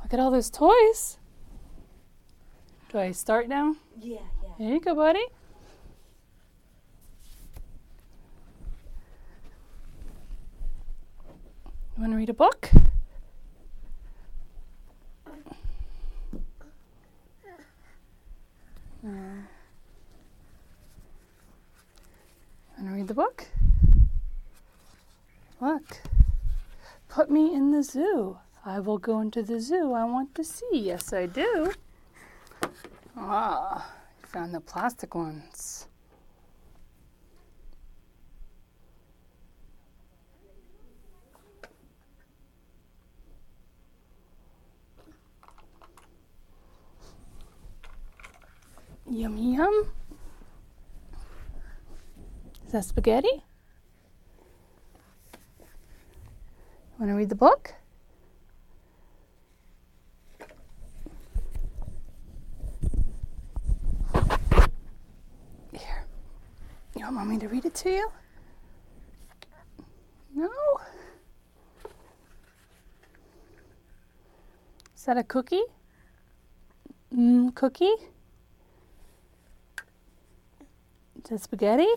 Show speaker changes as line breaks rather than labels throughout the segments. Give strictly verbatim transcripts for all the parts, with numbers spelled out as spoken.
Look at all those toys. Do I start now?
Yeah, yeah.
There you go, buddy. You want to read a book? Uh, want to read the book? Look. Put me in the zoo. I will go into the zoo. I want to see. Yes, I do. Ah, you found the plastic ones. Yum, yum. Is that spaghetti? Want to read the book? Here. You want mommy to read it to you? No? Is that a cookie? Mmm, cookie? Is that spaghetti?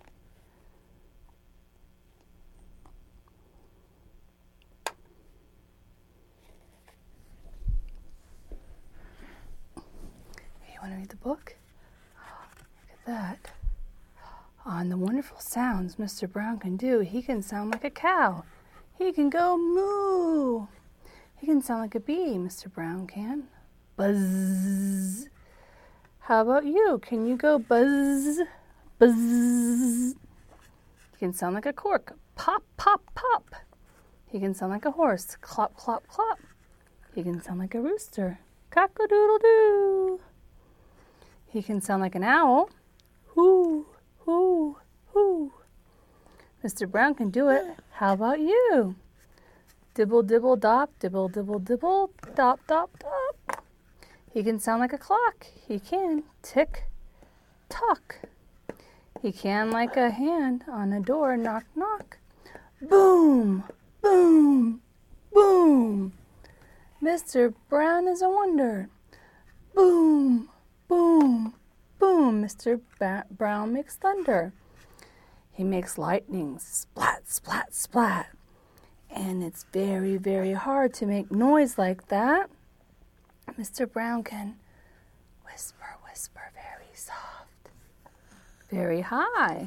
Want to read the book? Look at that. On the wonderful sounds Mister Brown can do, he can sound like a cow. He can go moo. He can sound like a bee, Mister Brown can. Buzz. How about you? Can you go buzz? Buzz. He can sound like a cork. Pop, pop, pop. He can sound like a horse. Clop, clop, clop. He can sound like a rooster. Cock-a-doodle-doo. He can sound like an owl. Hoo, hoo, hoo. Mister Brown can do it. How about you? Dibble, dibble, dop, dibble, dibble, dibble, dop, dop, dop. He can sound like a clock. He can tick, tock. He can like a hand on a door, knock, knock. Boom, boom, boom. Mister Brown is a wonder. Boom, boom, boom. Mister Ba- Brown makes thunder. He makes lightning, splat, splat, splat. And it's very, very hard to make noise like that. Mister Brown can whisper, whisper very soft, very high.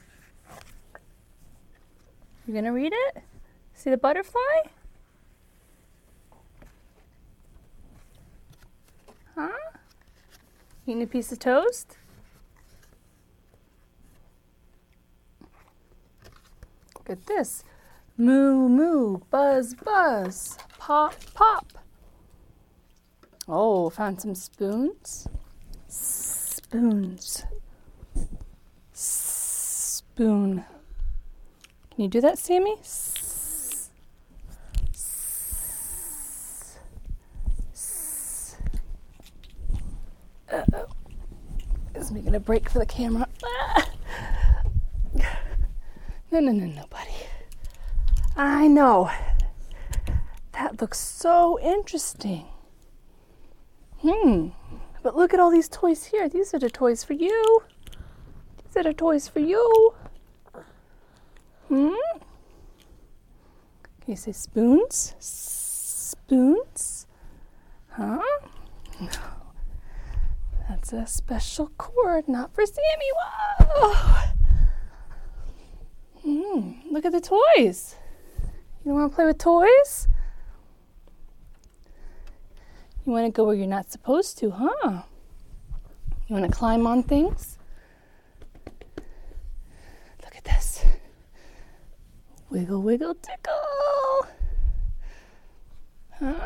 You gonna read it? See the butterfly? Huh? Eating a piece of toast? Look at this. Moo, moo, buzz, buzz, pop, pop. Oh, found some spoons. Spoons. Spoon. Can you do that, Sammy? S- s- s- Uh-oh. Is making a break for the camera. Ah. No, no, no, no, buddy. I know. That looks so interesting. Hmm. But look at all these toys here. These are the toys for you. These are the toys for you. Hmm? Can you say spoons? Spoons? Huh? No. That's a special cord, not for Sammy. Whoa! Hmm. Look at the toys. You don't want to play with toys? You want to go where you're not supposed to, huh? You want to climb on things? Look at this. Wiggle, wiggle, tickle. Huh?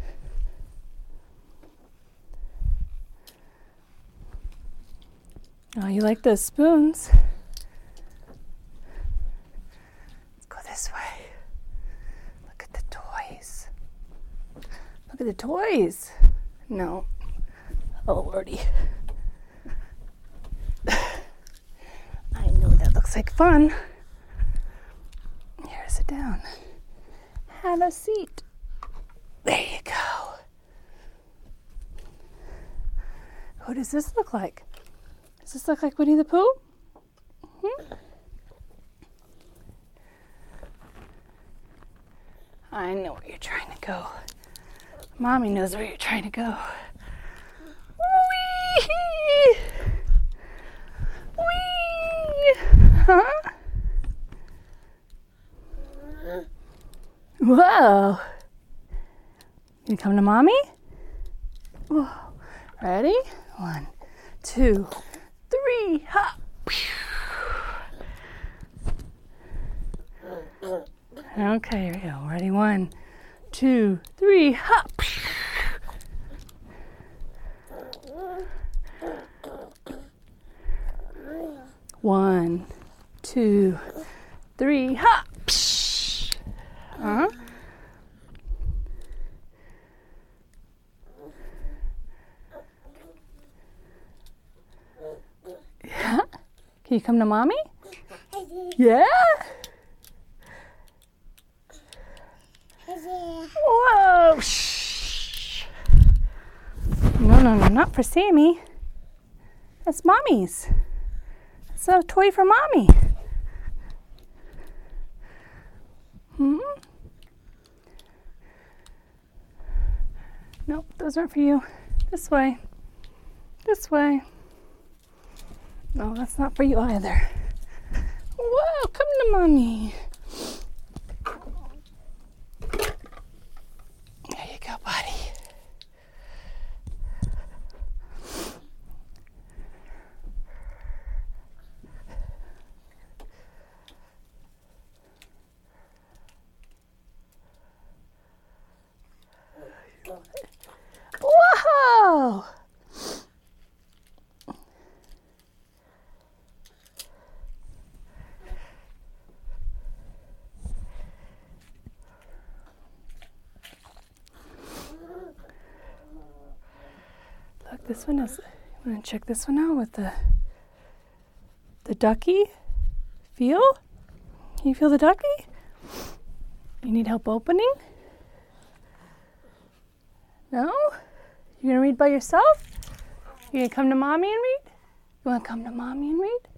Oh, you like those spoons? Let's go this way. Look at the toys. Look at the toys. No. Oh, Lordy. I know that looks like fun. Here, sit down. Have a seat. There you go. Who does this look like? Does this look like Winnie the Pooh? Hmm? I know where you're trying to go. Mommy knows where you're trying to go. Whee! Whee! Huh? Whoa! You come to Mommy? Whoa. Ready? One, two, three, hop! Okay, here we go. Ready? One, two, three, hop! One, two, three, hop! Huh? Yeah? Can you come to Mommy? Yeah? Whoa! Shh. No, no, no, not for Sammy. That's Mommy's. It's a toy for Mommy. Hmm? Nope, those aren't for you. This way. This way. No, that's not for you either. Whoa, come to Mommy. There you go, buddy. Whoa! Look, this one is, you want to check this one out with the, the ducky? Feel? Can you feel the ducky? You need help opening? No? You gonna read by yourself? You gonna come to Mommy and read? You wanna come to Mommy and read?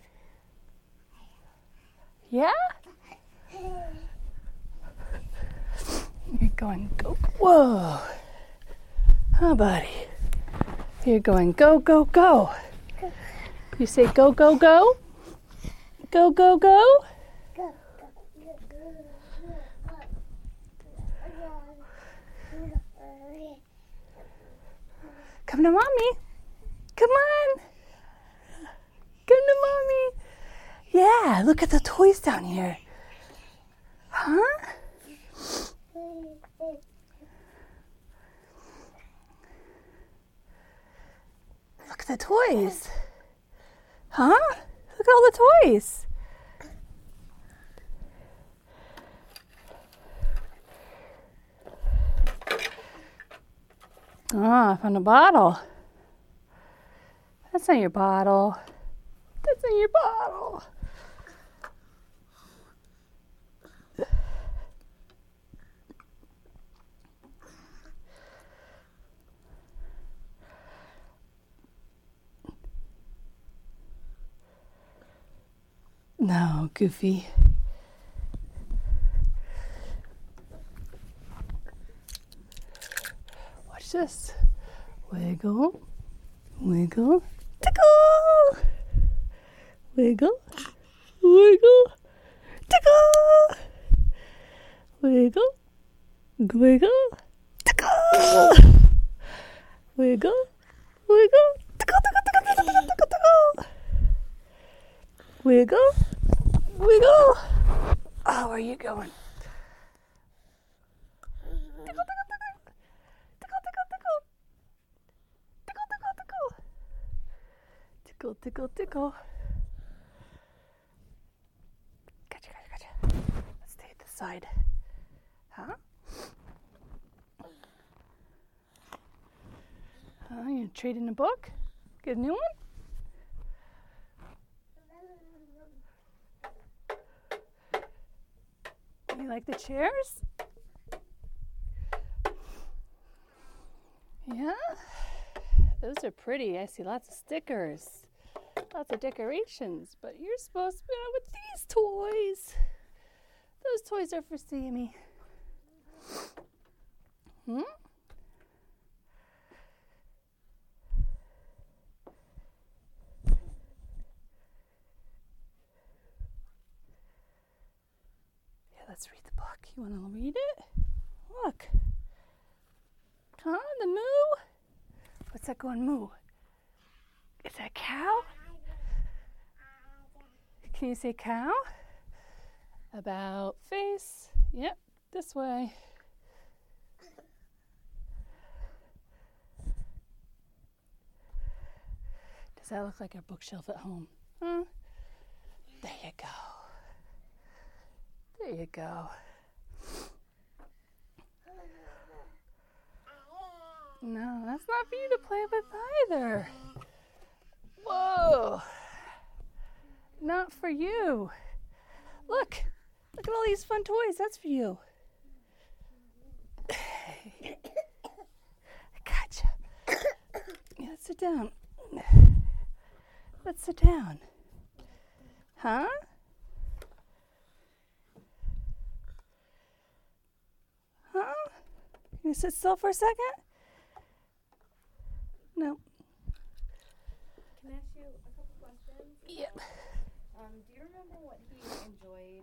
Yeah? You're going go, whoa. Huh, buddy? You're going go, go, go. You say go, go, go? Go, go, go? Come to Mommy. Come on. Come to Mommy. Yeah, look at the toys down here. Huh? Look at the toys. Huh? Look at all the toys. Ah, I found a bottle. That's not your bottle. That's not your bottle. No, Goofy. Watch this. Wiggle, wiggle, tickle. Wiggle, wiggle, tickle. Wiggle, wiggle, tickle. Wiggle, wiggle, tickle, tickle, tickle, tickle, tickle, tickle. Wiggle, wiggle. Oh, where are you going? Tickle, tickle, tickle. Tickle, tickle, tickle. Tickle, tickle, tickle. Tickle, tickle, tickle. Gotcha, gotcha, gotcha. Let's stay at this side. Huh? Uh, you gonna trade in a book? Get a new one? You like the chairs? Yeah? those are pretty. I see lots of stickers, lots of decorations, but you're supposed to be out with these toys. Those toys are for Sammy. Hmm? Yeah, let's read the book. You want to read it? Look. Huh? The moo? What's that going moo? Is that cow? Can you say cow? About face. Yep, this way. Does that look like our bookshelf at home? Huh? There you go. There you go. No, that's not for you to play with either. Whoa. Not for you. Look. Look at all these fun toys. That's for you. I gotcha. Yeah, let's sit down. Let's sit down. Huh? Huh? Can you sit still for a second? No.
Can I ask you a couple questions?
Yep.
Um, do you remember what he enjoyed